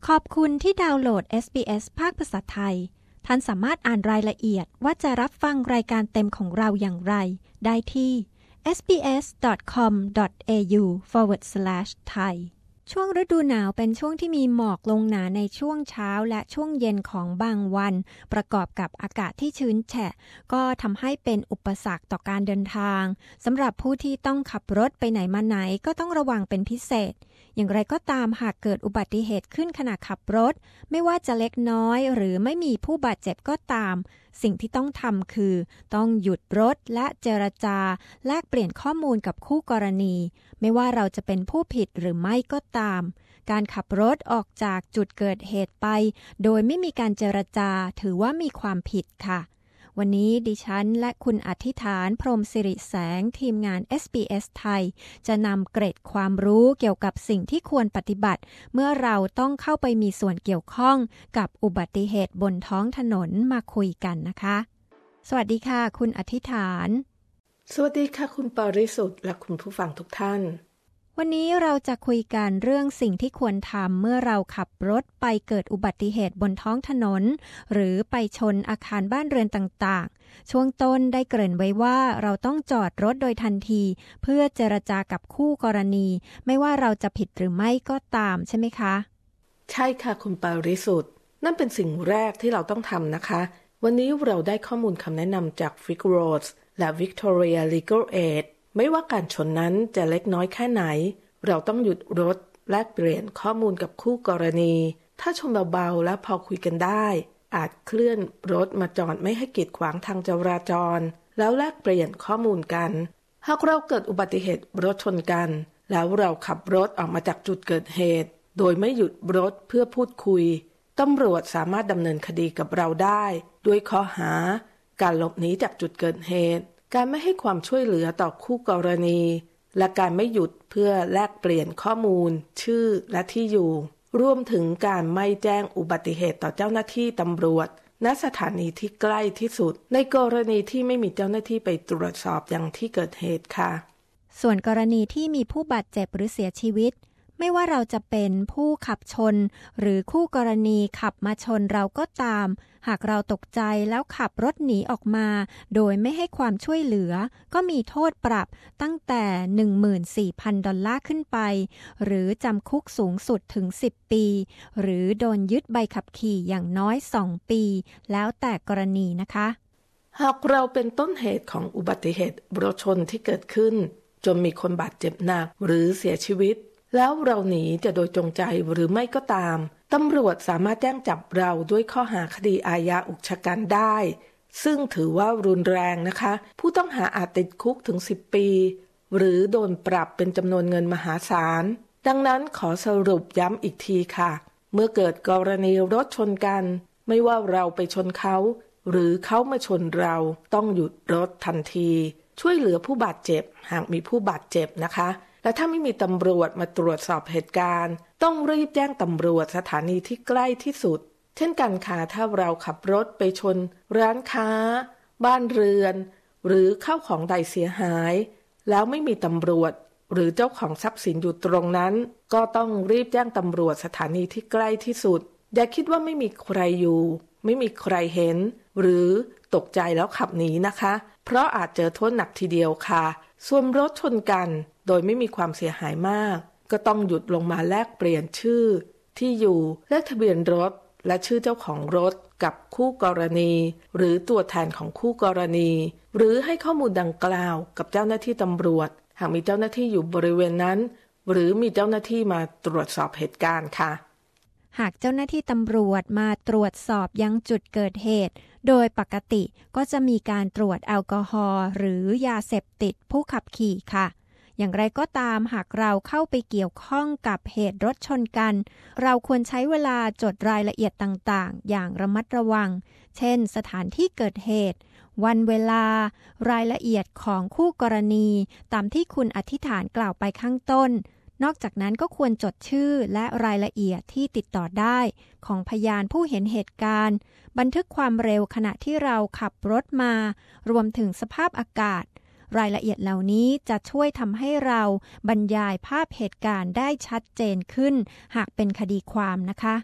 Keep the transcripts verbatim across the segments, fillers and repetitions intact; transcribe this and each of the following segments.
อบคุณที่ดาวน์โหลด เอส บี เอส ภาคภาษาไทยท่านสามารถอ่านรายละเอียดว่าจะรับฟังรายการเต็มของเราอย่างไรได้ที่ เอส บี เอส ดอท คอม ดอท เอ ยู สแลช ไทย ช่วงฤดูหนาวเป็นช่วงที่มีหมอกลงหนาในช่วงเช้าและช่วงเย็นของบางวันประกอบกับอากาศที่ชื้นแฉะก็ทำให้เป็นอุปสรรคต่อการเดินทางสำหรับผู้ที่ต้องขับรถไปไหนมาไหนก็ต้องระวังเป็นพิเศษอย่างไรก็ตามหากเกิดอุบัติเหตุขึ้นขณะขับรถไม่ว่าจะเล็กน้อยหรือไม่มีผู้บาดเจ็บก็ตามสิ่งที่ต้องทำคือต้องหยุดรถและเจรจาแลกเปลี่ยนข้อมูลกับคู่กรณีไม่ว่าเราจะเป็นผู้ผิดหรือไม่ก็ตามการขับรถออกจากจุดเกิดเหตุไปโดยไม่มีการเจรจาถือว่ามีความผิดค่ะวันนี้ดิฉันและคุณอธิษฐานพรหมสิริแสงทีมงาน เอส บี เอส ไทยจะนำเกร็ดความรู้เกี่ยวกับสิ่งที่ควรปฏิบัติเมื่อเราต้องเข้าไปมีส่วนเกี่ยวข้องกับอุบัติเหตุบนท้องถนนมาคุยกันนะคะสวัสดีค่ะคุณอธิษฐานสวัสดีค่ะคุณปริสุทธิ์และคุณผู้ฟังทุกท่านวันนี้เราจะคุยกันเรื่องสิ่งที่ควรทำเมื่อเราขับรถไปเกิดอุบัติเหตุบนท้องถนนหรือไปชนอาคารบ้านเรือนต่างๆช่วงต้นได้เกริ่นไว้ว่าเราต้องจอดรถโดยทันทีเพื่อเจรจากับคู่กรณีไม่ว่าเราจะผิดหรือไม่ก็ตามใช่ไหมคะใช่ค่ะคุณปริสุทธิ์นั่นเป็นสิ่งแรกที่เราต้องทำนะคะวันนี้เราได้ข้อมูลคำแนะนำจาก Vic Roads และ Victoria Legal Aidไม่ว่าการชนนั้นจะเล็กน้อยแค่ไหนเราต้องหยุดรถแลกเปลี่ยนข้อมูลกับคู่กรณีถ้าชนเบาๆและพอคุยกันได้อาจเคลื่อนรถมาจอดไม่ให้กีดขวางทางจราจรแล้วแลกเปลี่ยนข้อมูลกันหากเราเกิดอุบัติเหตุรถชนกันแล้วเราขับรถออกมาจากจุดเกิดเหตุโดยไม่หยุดรถเพื่อพูดคุยตำรวจสามารถดำเนินคดีกับเราได้ด้วยข้อหาการหลบหนีจากจุดเกิดเหตุการไม่ให้ความช่วยเหลือต่อคู่กรณีและการไม่หยุดเพื่อแลกเปลี่ยนข้อมูลชื่อและที่อยู่รวมถึงการไม่แจ้งอุบัติเหตุต่อเจ้าหน้าที่ตำรวจณสถานีที่ใกล้ที่สุดในกรณีที่ไม่มีเจ้าหน้าที่ไปตรวจสอบยังที่เกิดเหตุค่ะส่วนกรณีที่มีผู้บาดเจ็บหรือเสียชีวิตไม่ว่าเราจะเป็นผู้ขับชนหรือคู่กรณีขับมาชนเราก็ตามหากเราตกใจแล้วขับรถหนีออกมาโดยไม่ให้ความช่วยเหลือก็มีโทษปรับตั้งแต่ หนึ่งหมื่นสี่พัน ดอลลาร์ขึ้นไปหรือจำคุกสูงสุดถึงสิบปีหรือโดนยึดใบขับขี่อย่างน้อยสองปีแล้วแต่กรณีนะคะหากเราเป็นต้นเหตุของอุบัติเหตุรถชนที่เกิดขึ้นจนมีคนบาดเจ็บหนักหรือเสียชีวิตแล้วเราหนีจะโดยจงใจหรือไม่ก็ตามตำรวจสามารถแจ้งจับเราด้วยข้อหาคดีอาญาอุกชะกันได้ซึ่งถือว่ารุนแรงนะคะผู้ต้องหาอาจติดคุกถึงสิบปีหรือโดนปรับเป็นจำนวนเงินมหาศาลดังนั้นขอสรุปย้ำอีกทีค่ะเมื่อเกิดกรณีรถชนกันไม่ว่าเราไปชนเขาหรือเขามาชนเราต้องหยุดรถทันทีช่วยเหลือผู้บาดเจ็บหากมีผู้บาดเจ็บนะคะและถ้าไม่มีตำรวจมาตรวจสอบเหตุการณ์ต้องรีบแจ้งตำรวจสถานีที่ใกล้ที่สุดเช่นกันค่ะถ้าเราขับรถไปชนร้านค้าบ้านเรือนหรือข้าวของใดเสียหายแล้วไม่มีตำรวจหรือเจ้าของทรัพย์สินอยู่ตรงนั้นก็ต้องรีบแจ้งตำรวจสถานีที่ใกล้ที่สุดอย่าคิดว่าไม่มีใครอยู่ไม่มีใครเห็นหรือตกใจแล้วขับหนีนะคะเพราะอาจเจอโทษหนักทีเดียวค่ะส่วนรถชนกันโดยไม่มีความเสียหายมากก็ต้องหยุดลงมาแลกเปลี่ยนชื่อที่อยู่เลขทะเบียนรถและชื่อเจ้าของรถกับคู่กรณีหรือตัวแทนของคู่กรณีหรือให้ข้อมูลดังกล่าวกับเจ้าหน้าที่ตำรวจหากมีเจ้าหน้าที่อยู่บริเวณนั้นหรือมีเจ้าหน้าที่มาตรวจสอบเหตุการณ์ค่ะหากเจ้าหน้าที่ตำรวจมาตรวจสอบยังจุดเกิดเหตุโดยปกติก็จะมีการตรวจแอลกอฮอล์หรือยาเสพติดผู้ขับขี่ค่ะอย่างไรก็ตามหากเราเข้าไปเกี่ยวข้องกับเหตุรถชนกันเราควรใช้เวลาจดรายละเอียดต่างๆอย่างระมัดระวังเช่นสถานที่เกิดเหตุวันเวลารายละเอียดของคู่กรณีตามที่คุณอธิษฐานกล่าวไปข้างต้นนอกจากนั้นก็ควรจดชื่อและรายละเอียดที่ติดต่อได้ของพยานผู้เห็นเหตุการณ์บันทึกความเร็วขณะที่เราขับรถมารวมถึงสภาพอากาศรายละเอียดเหล่านี้จะช่วยทำให้เราบรรยายภาพเหตุการณ์ได้ชัดเจนขึ้นหากเป็นคดีความนะคะ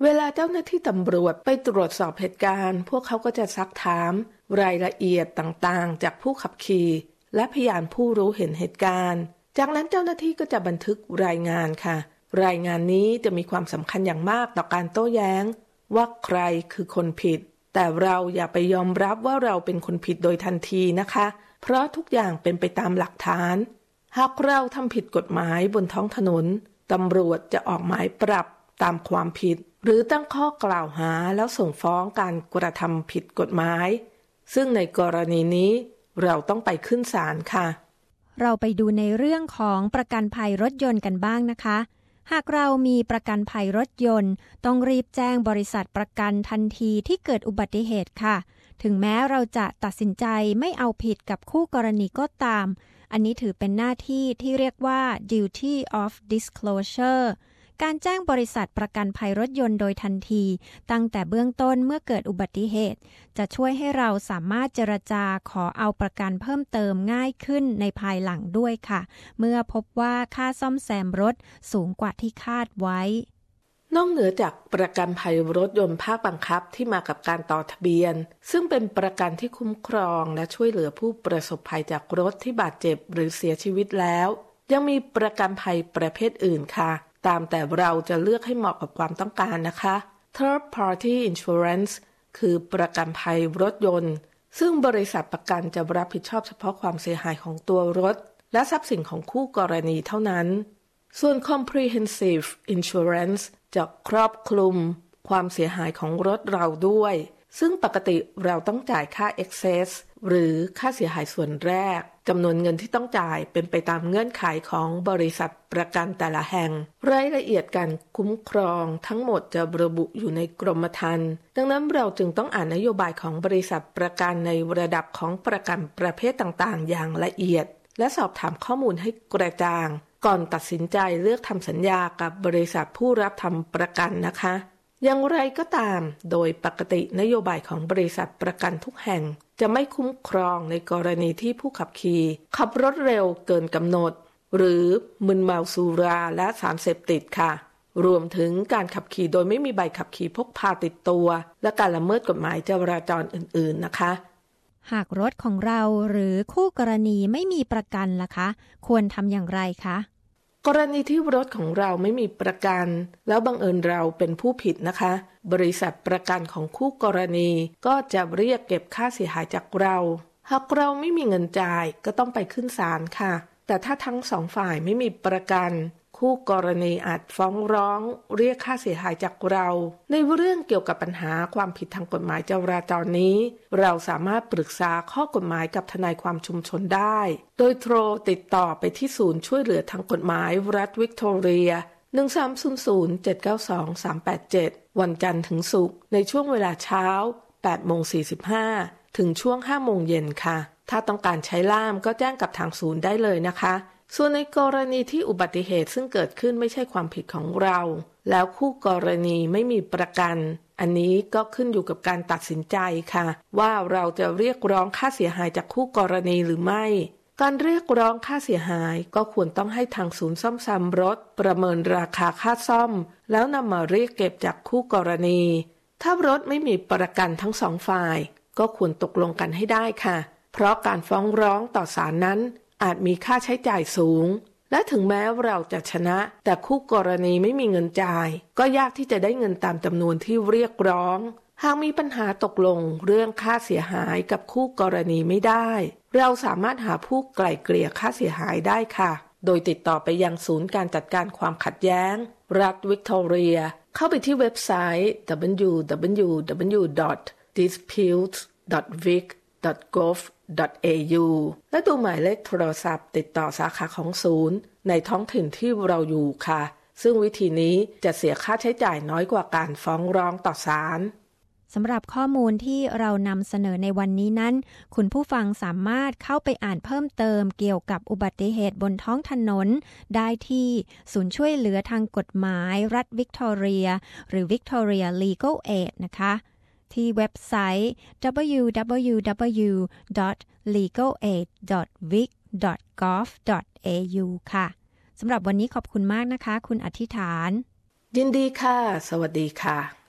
เวลาเจ้าหน้าที่ตำรวจไปตรวจสอบเหตุการณ์พวกเขาก็จะซักถามรายละเอียดต่างๆจากผู้ขับขี่และพยานผู้รู้เห็นเหตุการณ์จากนั้นเจ้าหน้าที่ก็จะบันทึกรายงานค่ะรายงานนี้จะมีความสำคัญอย่างมากต่อการโต้แย้งว่าใครคือคนผิดแต่เราอย่าไปยอมรับว่าเราเป็นคนผิดโดยทันทีนะคะเพราะทุกอย่างเป็นไปตามหลักฐานหากเราทำผิดกฎหมายบนท้องถนนตำรวจจะออกหมายปรับตามความผิดหรือตั้งข้อกล่าวหาแล้วส่งฟ้องการกระทำผิดกฎหมายซึ่งในกรณีนี้เราต้องไปขึ้นศาลค่ะเราไปดูในเรื่องของประกันภัยรถยนต์กันบ้างนะคะหากเรามีประกันภัยรถยนต์ต้องรีบแจ้งบริษัทประกันทันทีที่เกิดอุบัติเหตุค่ะถึงแม้เราจะตัดสินใจไม่เอาผิดกับคู่กรณีก็ตามอันนี้ถือเป็นหน้าที่ที่เรียกว่า duty of disclosure การแจ้งบริษัทประกันภัยรถยนต์โดยทันทีตั้งแต่เบื้องต้นเมื่อเกิดอุบัติเหตุจะช่วยให้เราสามารถเจรจาขอเอาประกันเพิ่มเติมง่ายขึ้นในภายหลังด้วยค่ะเมื่อพบว่าค่าซ่อมแซมรถสูงกว่าที่คาดไว้นอกเหนือจากประกันภัยรถยนต์ภาคบังคับที่มากับการต่อทะเบียนซึ่งเป็นประกันที่คุ้มครองและช่วยเหลือผู้ประสบภัยจากรถที่บาดเจ็บหรือเสียชีวิตแล้วยังมีประกันภัยประเภทอื่นค่ะตามแต่เราจะเลือกให้เหมาะกับความต้องการนะคะ Third Party Insurance คือประกันภัยรถยนต์ซึ่งบริษัทประกันจะรับผิดชอบเฉพาะความเสียหายของตัวรถและทรัพย์สินของคู่กรณีเท่านั้นส่วน Comprehensive Insurance จะครอบคลุมความเสียหายของรถเราด้วยซึ่งปกติเราต้องจ่ายค่า Excess หรือค่าเสียหายส่วนแรกจำนวนเงินที่ต้องจ่ายเป็นไปตามเงื่อนไขของบริษัทประกันแต่ละแห่งรายละเอียดการคุ้มครองทั้งหมดจะระบุอยู่ในกรมธรรม์ดังนั้นเราจึงต้องอ่านนโยบายของบริษัทประกันในระดับของประกันประเภทต่างๆอย่างละเอียดและสอบถามข้อมูลให้กระจ่างก่อนตัดสินใจเลือกทำสัญญากับบริษัทผู้รับทำประกันนะคะอย่างไรก็ตามโดยปกตินโยบายของบริษัทประกันทุกแห่งจะไม่คุ้มครองในกรณีที่ผู้ขับขี่ขับรถเร็วเกินกำหนดหรือมึนเมาสุราและสารเสพติดค่ะรวมถึงการขับขี่โดยไม่มีใบขับขี่พกพาติดตัวและการละเมิดกฎหมายจราจรอื่นๆนะคะหากรถของเราหรือคู่กรณีไม่มีประกันล่ะคะควรทำอย่างไรคะกรณีที่รถของเราไม่มีประกันแล้วบังเอิญเราเป็นผู้ผิดนะคะบริษัทประกันของคู่กรณีก็จะเรียกเก็บค่าเสียหายจากเราหากเราไม่มีเงินจ่ายก็ต้องไปขึ้นศาลค่ะแต่ถ้าทั้งสองฝ่ายไม่มีประกันคู่กรณีอาจฟ้องร้องเรียกค่าเสียหายจากเราในเรื่องเกี่ยวกับปัญหาความผิดทางกฎหมายจราจรนี้เราสามารถปรึกษาข้อกฎหมายกับทนายความชุมชนได้โดยโทรติดต่อไปที่ศูนย์ช่วยเหลือทางกฎหมายรัฐวิกตอเรียหนึ่ง สาม ศูนย์ ศูนย์ เจ็ด เก้า สอง สาม แปด เจ็ดวันจันทร์ถึงศุกร์ในช่วงเวลาเช้า แปดโมงสี่สิบห้า ถึงช่วง ห้าโมงเย็นค่ะถ้าต้องการใช้ล่ามก็แจ้งกับทางศูนย์ได้เลยนะคะส่วนในกรณีที่อุบัติเหตุซึ่งเกิดขึ้นไม่ใช่ความผิดของเราแล้วคู่กรณีไม่มีประกันอันนี้ก็ขึ้นอยู่กับการตัดสินใจค่ะว่าเราจะเรียกร้องค่าเสียหายจากคู่กรณีหรือไม่การเรียกร้องค่าเสียหายก็ควรต้องให้ทางศูนย์ซ่อมแซมรถประเมินราคาค่าซ่อมแล้วนำมาเรียกเก็บจากคู่กรณีถ้ารถไม่มีประกันทั้งสองฝ่ายก็ควรตกลงกันให้ได้ค่ะเพราะการฟ้องร้องต่อศาลนั้นอาจมีค่าใช้จ่ายสูงและถึงแม้เราจะชนะแต่คู่กรณีไม่มีเงินจ่ายก็ยากที่จะได้เงินตามจำนวนที่เรียกร้องหากมีปัญหาตกลงเรื่องค่าเสียหายกับคู่กรณีไม่ได้เราสามารถหาผู้ไกล่เกลี่ยค่าเสียหายได้ค่ะโดยติดต่อไปยังศูนย์การจัดการความขัดแย้งรัฐวิกตอเรียเข้าไปที่เว็บไซต์ ดับเบิลยู ดับเบิลยู ดับเบิลยู ดอท ดิสพิวต์ ดอท วิก ดอท กอฟ ดอท เอ ยู และดูหมายเลขโทรศัพท์ติดต่อสาขาของศูนย์ในท้องถิ่นที่เราอยู่ค่ะซึ่งวิธีนี้จะเสียค่าใช้จ่ายน้อยกว่าการฟ้องร้องต่อศาลสำหรับข้อมูลที่เรานำเสนอในวันนี้นั้นคุณผู้ฟังสามารถเข้าไปอ่านเพิ่มเติมเกี่ยวกับอุบัติเหตุบนท้องถนนได้ที่ศูนย์ช่วยเหลือทางกฎหมายรัฐวิกตอเรียหรือ Victoria Legal Aid นะคะที่เว็บไซต์ ดับเบิลยู ดับเบิลยู ดับเบิลยู ดอท ลีกาลเอด ดอท วิก ดอท กอฟ ดอท เอ ยู ค่ะสำหรับวันนี้ขอบคุณมากนะคะคุณอธิษฐานยินดีค่ะสวัสดีค่ะ